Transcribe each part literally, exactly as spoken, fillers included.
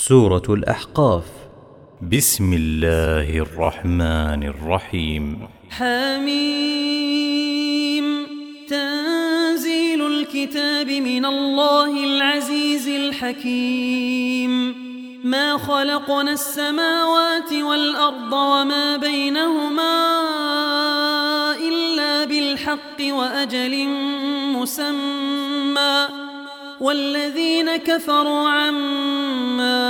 سورة الأحقاف. بسم الله الرحمن الرحيم. حميم. تنزيل الكتاب من الله العزيز الحكيم. ما خلقنا السماوات والأرض وما بينهما إلا بالحق وأجل مسمى، والذين كفروا عما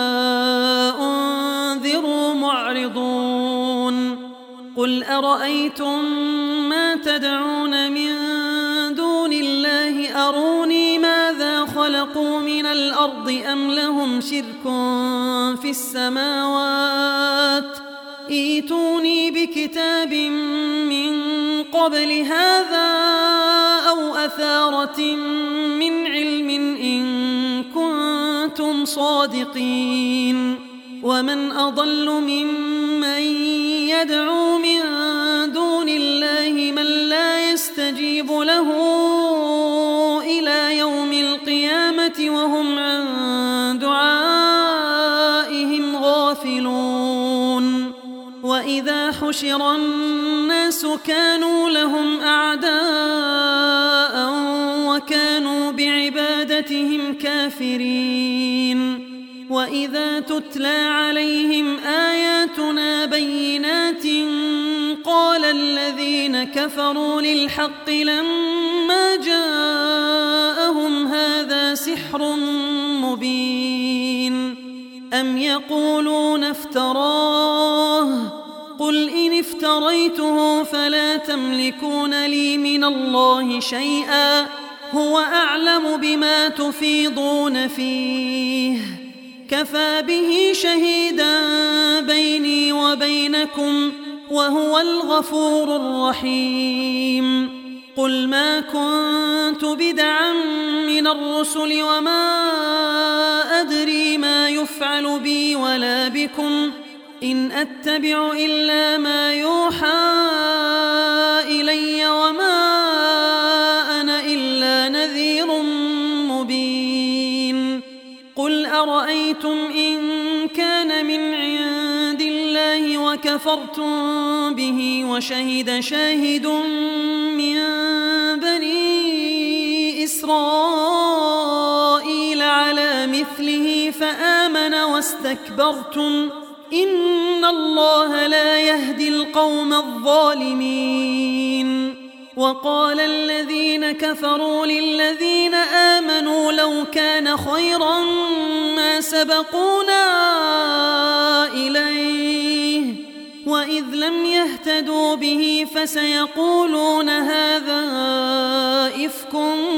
أنذروا معرضون. قل أرأيتم ما تدعون من دون الله أروني ماذا خلقوا من الأرض أم لهم شرك في السماوات ائتوني بكتاب من قبل هذا أو أثارة من علم إن كنتم صادقين. ومن أضل ممن يدعو من دون الله من لا يستجيب له إلى يوم القيامة وهم عن دعائهم غافلون. وإذا حشر الناس كانوا لهم أعداء وكانوا بعبادتهم كافرين. وإذا تتلى عليهم آياتنا بينات قال الذين كفروا للحق لما جاءهم هذا سحر مبين. أم يقولون افتراه قل إن افتريته فلا تملكون لي من الله شيئا هو أعلم بما تفيضون فيه كفى به شهيدا بيني وبينكم وهو الغفور الرحيم. قل ما كنت بدعا من الرسل وما أدري ما يفعل بي ولا بكم إن أتبع إلا ما يوحى إلي وما أنا إلا نذير مبين. قل أرأيتم إن كان من عند الله وكفرتم به وشهد شاهد من بني إسرائيل على مثله فآمن واستكبرتم إن الله لا يهدي القوم الظالمين. وقال الذين كفروا للذين آمنوا لو كان خيرا ما سبقونا إليه وإذ لم يهتدوا به فسيقولون هذا إفك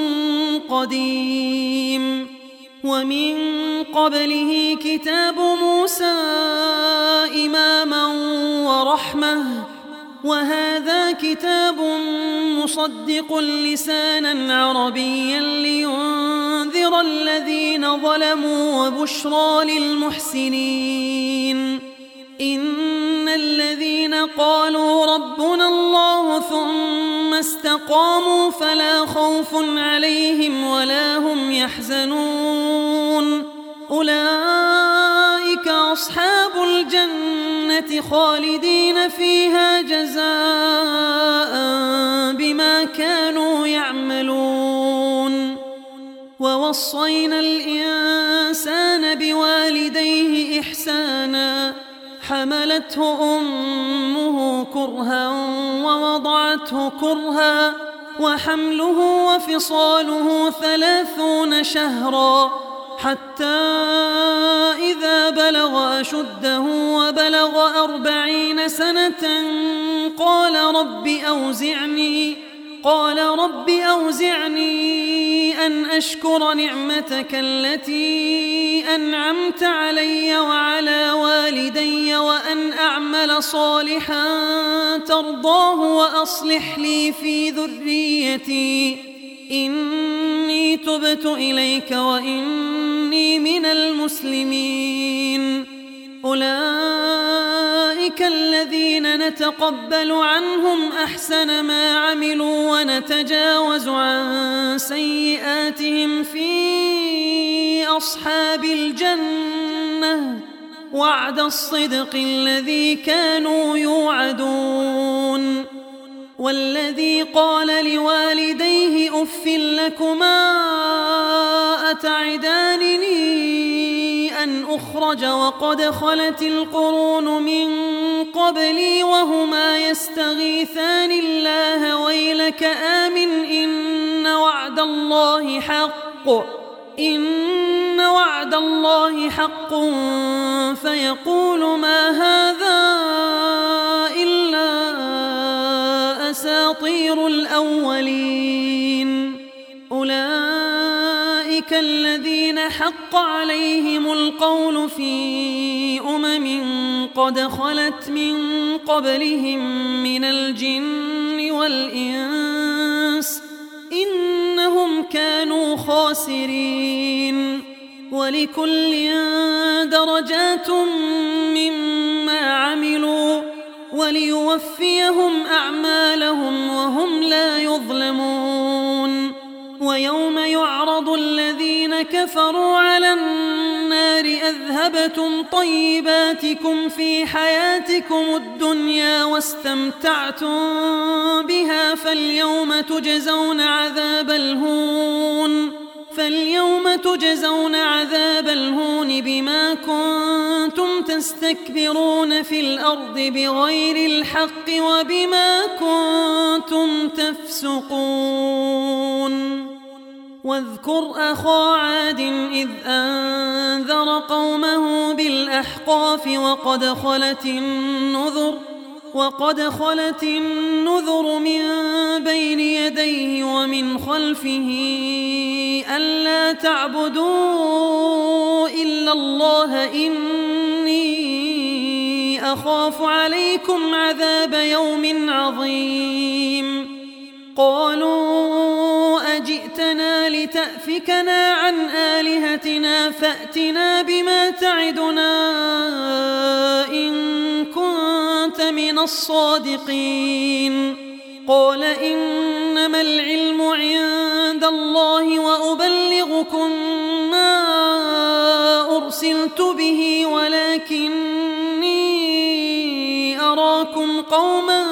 قديم. ومن قبله كتاب موسى إماما ورحمة وهذا كتاب مصدق لسانا عربيا لينذر الذين ظلموا وبشرى للمحسنين. إن الذين قالوا ربنا الله ثم استقاموا فلا خوف عليهم ولا هم يحزنون أولئك أصحاب الجنة خالدين فيها جزاء بما كانوا يعملون. ووصينا الإنسان بوالديه إحسانا حملته أمه كرها ووضعته كرها وحمله وفصاله ثلاثون شهرا حتى إذا بلغ أشده وبلغ أربعين سنة قال رب أوزعني قال رب أوزعني أن أشكر نعمتك التي أنعمت علي وعلى والدي وأن أعمل صالحا ترضاه وأصلح لي في ذريتي إني تبت إليك وإني من المسلمين. أولئك الذين نتقبل عنهم أحسن ما عملوا ونتجاوز عن سيئاتهم في أصحاب الجنة الجنة وعد الصدق الذي كانوا يوعدون. والذي قال لوالديه أف لكما أتعدانني أن أخرج وقد خلت القرون من قبلي وهما يستغيثان الله ويلك آمن إن وعد الله حق إن وعد الله حق فيقول ما هذا إلا أساطير الأولين. أولئك الذين حق عليهم القول في أمم قد خلت من قبلهم من الجن والإنس إنهم كانوا خاسرين. ولكل درجات مما عملوا وليوفيهم أعمالهم وهم لا يظلمون. ويوم يعرض الذين كفروا على النار أذهبتم طيباتكم في حياتكم الدنيا واستمتعتم بها فاليوم تجزون عذاب الهون فاليوم تجزون عذاب الهون بما كنتم تستكبرون في الأرض بغير الحق وبما كنتم تفسقون. واذكر أخا عاد إذ أنذر قومه بالأحقاف وقد خلت النذر وقد خلت النذر من بين يديه ومن خلفه ألا تعبدوا إلا الله إني أخاف عليكم عذاب يوم عظيم. قالوا أجئتنا لتأفكنا عن آلهتنا فأتنا بما تعدنا إن كنت من الصادقين. قال إنما العلم عند الله وأبلغكم ما أرسلت به ولكني أراكم قوما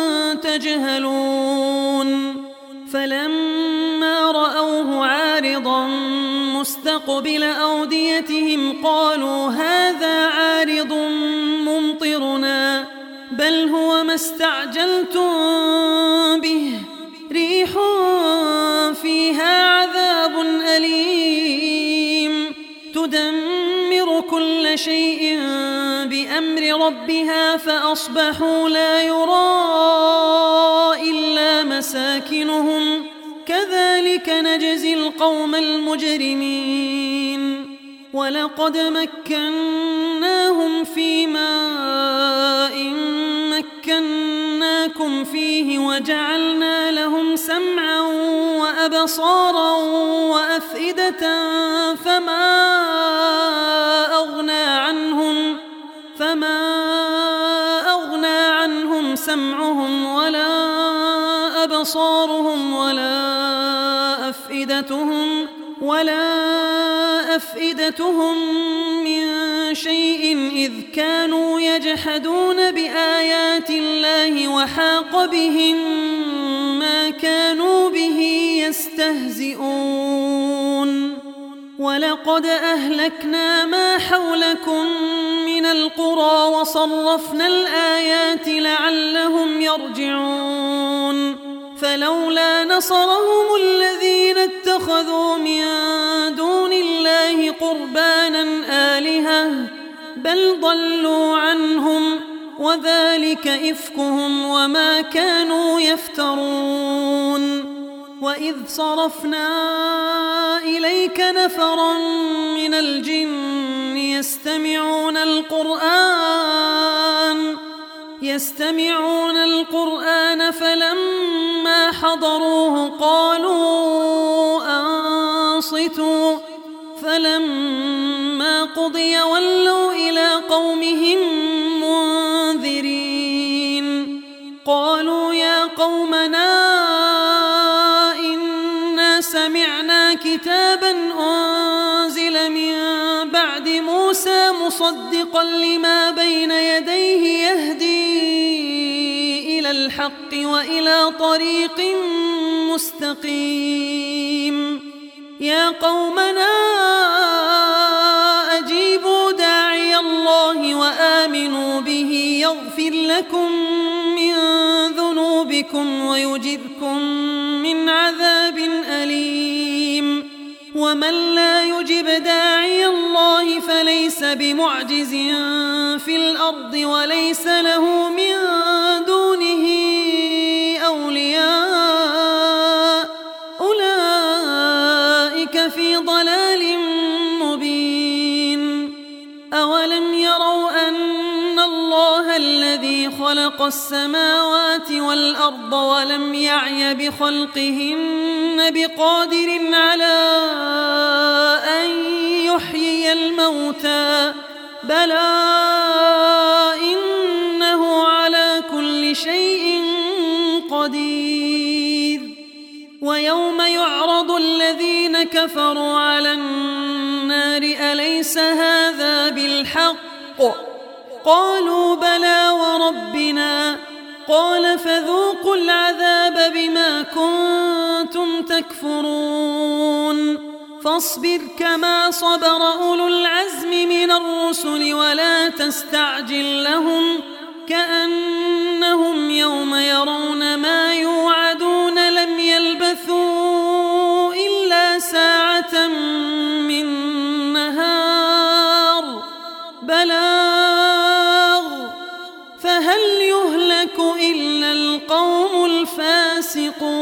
تجهلون. فلما رأوه عارضا مستقبل أوديتهم قالوا هذا عارض ممطرنا بل هو ما استعجلتم به ريح فيها عذاب أليم تدمر كل شيء بأمر ربها فأصبحوا لا يرى إلا مساكنهم كذلك نجزي القوم المجرمين. ولقد مكناهم في ماء مكناكم فيه وجعلنا لهم سمعا وأبصارا وأفئدة فما أغنى عنهم فما أغنى عنهم سمعهم ولا أبصارهم ولا أفئدتهم ولا أفئدتهم من شيء إذ كانوا يجحدون بآيات الله وحاق بهم ما كانوا به يستهزئون. ولقد أهلكنا ما حولكم من القرى وصرفنا الآيات لعلهم يرجعون. فلولا نصرهم الذين اتخذوا من دون الله قربانا آلهة بل ضلوا عنهم وذلك إفكهم وما كانوا يفترون. وإذ صرفنا إليك نفرا من الجن يستمعون القرآن يستمعون القرآن فلما حضروه قالوا أنصتوا فلما قضي ولوا إلى قومهم منذرين. قالوا يا قومنا إنا سمعنا كتابا أنزل من بعد موسى مصدقا لما بين يديه يهدي إلى الحق وإلى طريق مستقيم. يا قومنا أجيبوا داعي الله وآمنوا به يغفر لكم من ذنوبكم ويجركم من عذاب أليم. ومن لا يجب داعي الله فليس بمعجز في الأرض وليس له من دونه أولياء أولئك في ضلال مبين. أولم يروا أن الله الذي خلق السماوات والأرض ولم يعي بخلقهن بقادر على أن يحيي الموتى بلى إنه على كل شيء قدير. ويوم يعرض الذين كفروا على النار أليس هذا بالحق قالوا بلى وربنا قال فذوقوا العذاب بما كنتم تكفرون. فاصبر كما صبر أولو العزم من الرسل ولا تستعجل لهم كأنهم يوم يرون ما يوعدون لم يلبثوا إلا ساعة من نهار بلاغ فهل يهلك إلا القوم الفاسقون.